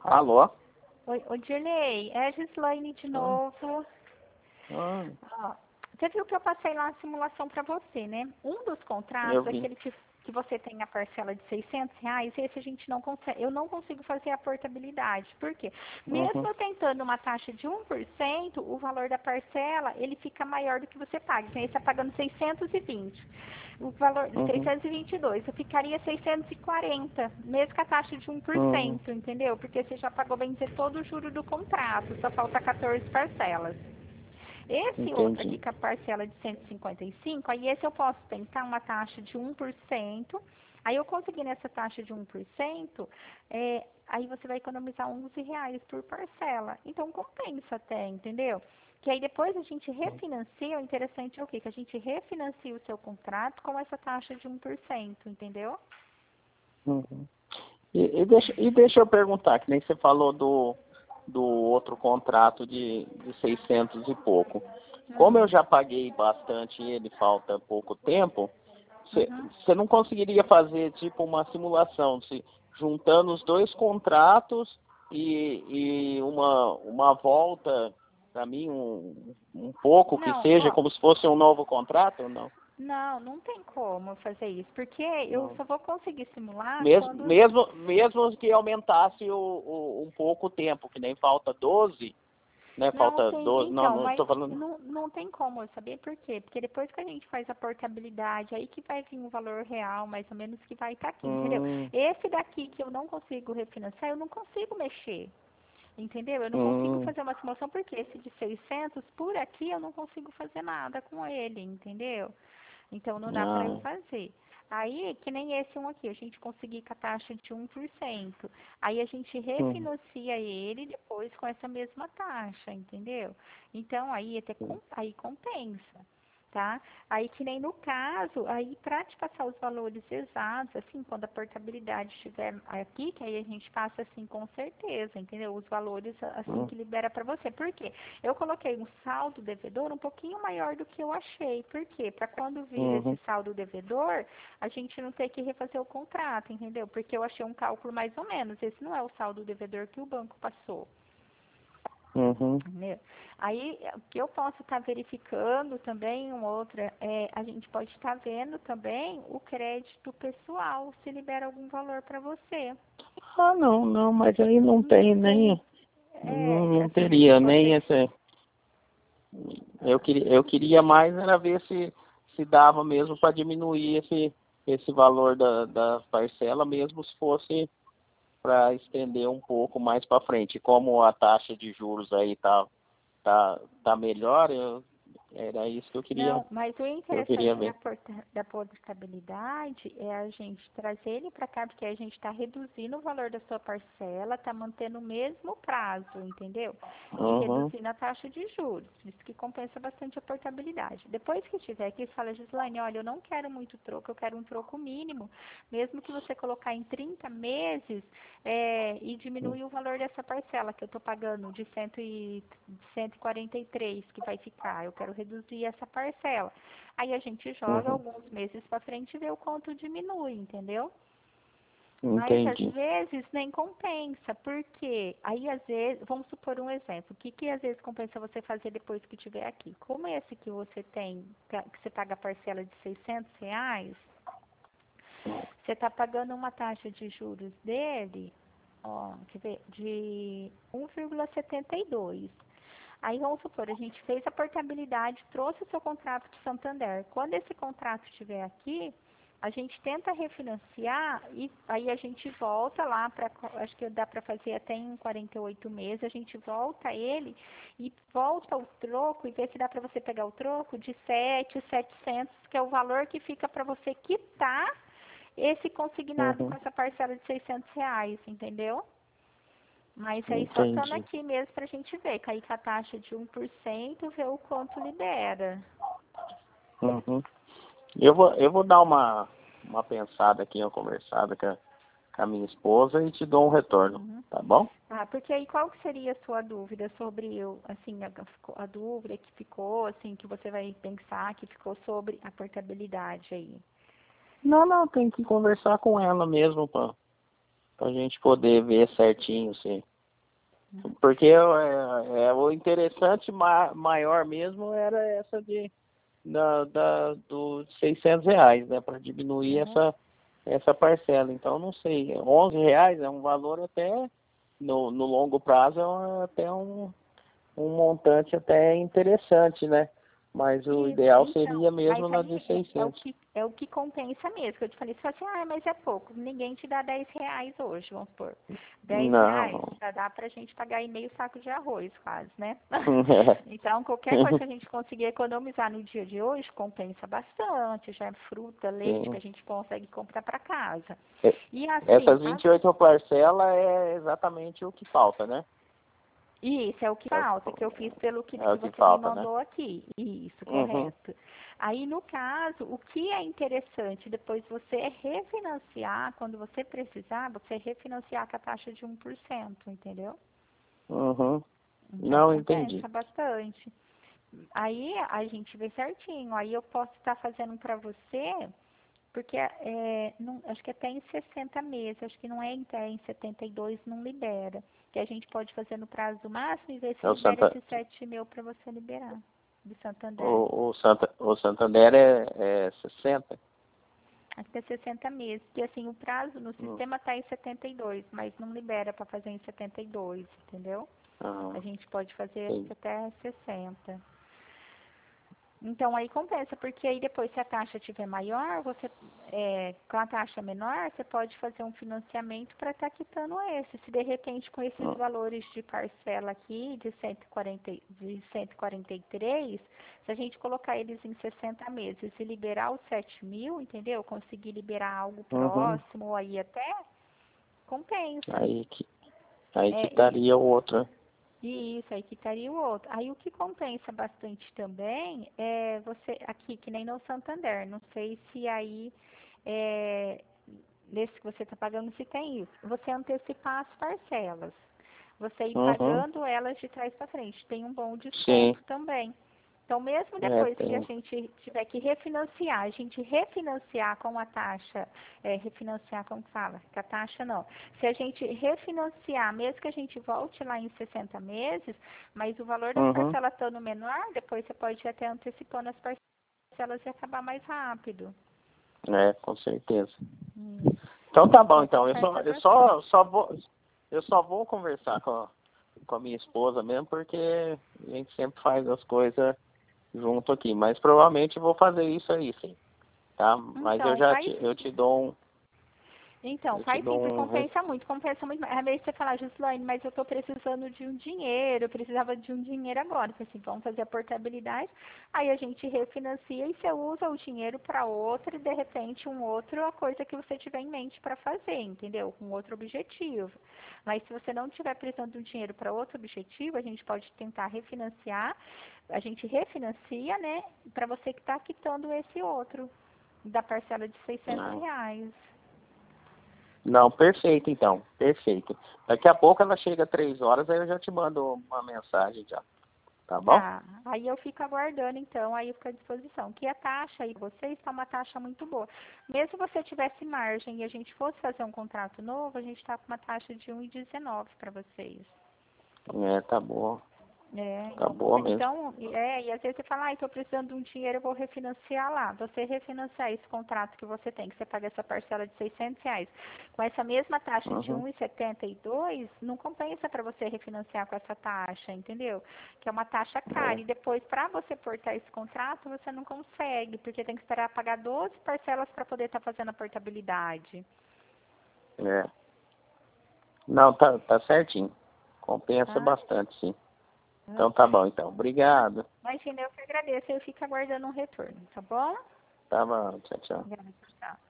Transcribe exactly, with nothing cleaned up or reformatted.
Alô? Oi, oi, Dirley, é a Gislaine de Ah, novo. ah, Ó, você viu que eu passei lá a simulação para você, né? Um dos eu contratos, vi. aquele que, que você tem a parcela de seiscentos reais, esse a gente não consegue, eu não consigo fazer a portabilidade. Por quê? Mesmo Uhum, eu tentando uma taxa de um por cento, o valor da parcela, ele fica maior do que você paga. Então, você está pagando seiscentos e vinte. O valor de uhum, seiscentos e vinte e dois, eu ficaria seiscentos e quarenta, mesmo com a taxa de um por uhum, cento, entendeu? Porque você já pagou, bem dizer, todo o juro do contrato, só falta quatorze parcelas. Esse outro aqui entendi. com a parcela de cento e cinquenta e cinco, aí esse eu posso tentar uma taxa de um por cento. Aí eu consegui nessa taxa de um por cento, é, aí você vai economizar onze reais por parcela. Então compensa até, entendeu? Que aí depois a gente refinancia, o interessante é o quê? Que a gente refinancia o seu contrato com essa taxa de um por cento, entendeu? Uhum. E, e, deixa, e deixa eu perguntar, que nem você falou do, do outro contrato de, de seiscentos e pouco. Como eu Hum, já paguei bastante e ele falta pouco tempo, você uhum. você não conseguiria fazer tipo uma simulação, se, juntando os dois contratos e, e uma, uma volta, para mim, um, um pouco, que Não, seja ó, como se fosse um novo contrato ou não? não, não tem como fazer isso, porque eu Não. só vou conseguir simular Mesmo, quando. mesmo, mesmo que aumentasse o, o, um pouco o tempo, que nem falta doze, né? Não Falta tem, doze, não, então, não mas estou falando. não, não tem como eu saber por quê? Porque depois que a gente faz a portabilidade, aí que vai vir o valor real, mais ou menos, que vai estar aqui, entendeu? Hum, Esse daqui que eu não consigo refinanciar, eu não consigo mexer, entendeu? Eu não consigo hum, fazer uma simulação, porque esse de seiscentos, por aqui, eu não consigo fazer nada com ele, entendeu? Então não dá para eu ah, fazer. Aí, que nem esse um aqui, a gente conseguir com a taxa de um por cento. Aí a gente hum, refinancia ele depois com essa mesma taxa, entendeu? Então aí até com- aí compensa, tá? Aí que nem no caso, aí para te passar os valores exatos, assim, quando a portabilidade estiver aqui, que aí a gente passa assim com certeza, entendeu? Os valores assim hum, que libera para você. Por quê? Eu coloquei um saldo devedor um pouquinho maior do que eu achei. Por quê? Para quando vir esse uhum, saldo devedor, a gente não ter que refazer o contrato, entendeu? Porque eu achei um cálculo mais ou menos. Esse não é o saldo devedor que o banco passou. uhum, Entendeu? Aí, o que eu posso estar verificando também, uma outra, é, a gente pode estar vendo também o crédito pessoal, se libera algum valor para você. ah, não, não, mas aí não Não tem tem, nem, não, é, não assim, se teria nem você, esse. Eu queria, eu queria mais era ver se, se dava mesmo para diminuir esse, esse valor da, da parcela, mesmo se fosse para estender um pouco mais para frente. Como a taxa de juros aí tá, tá, tá melhor, eu, era isso que eu queria, não, mas o eu queria interessante da, ver. porta, da portabilidade é a gente trazer ele para cá, porque a gente está reduzindo o valor da sua parcela, está mantendo o mesmo prazo, entendeu? E Uhum, reduzindo a taxa de juros. Isso que compensa bastante a portabilidade. Depois que tiver aqui, você fala, Gislaine, olha, eu não quero muito troco, eu quero um troco mínimo. Mesmo que você colocar em trinta meses é, e diminuir o valor dessa parcela que eu estou pagando de cento e cento e quarenta e três que vai ficar. Eu quero reduzir essa parcela. Aí a gente joga uhum, alguns meses para frente e vê o quanto diminui, entendeu? Mas às entendi. vezes nem compensa, porque aí às vezes, vamos supor um exemplo, o que, que às vezes compensa você fazer depois que estiver aqui? Como esse que você tem, que você paga a parcela de seiscentos reais, você está pagando uma taxa de juros dele, ó, quer ver, de um vírgula setenta e dois. Aí vamos supor, a gente fez a portabilidade, trouxe o seu contrato de Santander. Quando esse contrato estiver aqui, a gente tenta refinanciar e aí a gente volta lá para, acho que dá para fazer até em quarenta e oito meses, a gente volta ele e volta o troco e vê se dá para você pegar o troco de sete mil e setecentos, que é o valor que fica para você quitar esse consignado com Uhum, essa parcela de seiscentos reais, entendeu? Mas aí só estando entendi. aqui mesmo pra gente ver, cair com a taxa de um por cento, ver o quanto libera. Uhum. Eu vou, eu vou dar uma, uma pensada aqui, uma conversada com a, com a minha esposa e te dou um retorno, Uhum. tá bom? Ah, porque aí qual que seria a sua dúvida sobre, eu, assim, a, a dúvida que ficou, assim, que você vai pensar que ficou sobre a portabilidade aí? Não, não, tem que conversar com ela mesmo para a gente poder ver certinho se, Porque é, é, o interessante ma, maior mesmo era essa de da, da, dos seiscentos reais, né? Para diminuir Uhum. essa, essa parcela. Então, não sei, onze reais é um valor até, no, no longo prazo, é até um, um montante até interessante, né? Mas o Isso, ideal então, seria mesmo mas na de aí é, é o seiscentos. que, é o que compensa mesmo. Eu te falei, você fala assim, ah, mas é pouco. Ninguém te dá dez reais hoje, vamos supor. Dez Não, reais não. já dá pra gente pagar aí meio saco de arroz, quase, né? Então, qualquer coisa que a gente conseguir economizar no dia de hoje, compensa bastante. Já é fruta, leite que a Sim. gente consegue comprar para casa. E assim, Essas tá. vinte e oito parcelas é exatamente o que falta, né? Isso, é o que É, falta, que eu fiz pelo que, é que o que você me falta, né? mandou aqui. Isso, Uhum. correto. Aí, no caso, o que é interessante, depois você refinanciar, quando você precisar, você refinanciar com a taxa de um por cento, entendeu? Uhum. Então, Não entendi. compensa bastante. Aí, a gente vê certinho. Aí, eu posso estar fazendo para você, porque é, não, acho que até em sessenta meses, acho que não é até em setenta e dois, não libera. Que a gente pode fazer no prazo máximo e ver se É o libera Santa, esses sete mil para você liberar, de Santander. o, o Santa, o Santander é, é sessenta. Acho que é sessenta meses, porque assim, o prazo no Hum. sistema está em setenta e dois, mas não libera para fazer em setenta e dois, entendeu? A Ah, gente pode fazer entendi. até sessenta. Então, aí compensa, porque aí depois, se a taxa estiver maior, você, é, com a taxa menor, você pode fazer um financiamento para estar quitando esse. Se de repente, com esses Hum. valores de parcela aqui, de cento e quarenta, de cento e quarenta e três, se a gente colocar eles em sessenta meses e liberar os sete mil, entendeu? Conseguir liberar algo Uhum. próximo, ou aí até, compensa. Aí que aí É, e quitaria o outro, né? e isso, aí quitaria o outro. Aí o que compensa bastante também é você, aqui, que nem no Santander, não sei se aí, é, nesse que você está pagando, se tem isso. Você antecipar as parcelas. Você ir Uhum. pagando elas de trás para frente. Tem um bom Sim, desconto também. Então, mesmo é, depois que a tem. gente tiver que refinanciar, a gente refinanciar com a taxa, é, refinanciar, como que fala? Com a taxa não. Se a gente refinanciar, mesmo que a gente volte lá em sessenta meses, mas o valor das Uhum. parcelas estando menor, depois você pode ir até antecipando as parcelas e acabar mais rápido. É, com certeza. Hum. Então tá bom, Então, então. Eu só, compensa eu só, bastante. só vou, eu só vou conversar com a, com a minha esposa mesmo, porque a gente sempre faz as coisas junto aqui. Mas provavelmente eu vou fazer isso aí, sim. Tá? Mas eu Então, já faz te, eu sim. te dou um, Então, eu te faz sim, dou porque um, res- compensa muito, compensa muito. Às vezes você fala, Gislaine, mas eu estou precisando de um dinheiro, eu precisava de um dinheiro agora. Eu falei assim, vamos fazer a portabilidade, aí a gente refinancia e você usa o dinheiro para outra e de repente um outro a coisa que você tiver em mente para fazer, entendeu? Com outro objetivo. Mas se você não estiver precisando de um dinheiro para outro objetivo, a gente pode tentar refinanciar, a gente refinancia, né, para você que está quitando esse outro, da parcela de seiscentos não, reais. não, perfeito então, perfeito. Daqui a pouco ela chega às três horas, aí eu já te mando uma mensagem já, tá bom? Ah, aí eu fico aguardando então, aí eu fico à disposição. Que a taxa aí, vocês está uma taxa muito boa. Mesmo se você tivesse margem e a gente fosse fazer um contrato novo, a gente está com uma taxa de um e dezenove para vocês. É, tá boa, É, tá então, boa compen- mesmo. então, é, e às vezes você fala, ah, estou precisando de um dinheiro, eu vou refinanciar lá. Você refinanciar esse contrato que você tem, que você paga essa parcela de seiscentos reais, com essa mesma taxa de Uhum. um e setenta e dois, não compensa para você refinanciar com essa taxa, entendeu? Que é uma taxa cara. É, E depois, para você portar esse contrato, você não consegue, porque tem que esperar pagar doze parcelas para poder estar fazendo a portabilidade. é. Não, tá, tá certinho. Compensa Tá? bastante, sim. Hã? Então tá bom, então. Obrigado. Imagina, eu que aguardeço, eu fico aguardando um retorno, tá bom? Tá bom, tchau, tchau. Obrigada, tchau.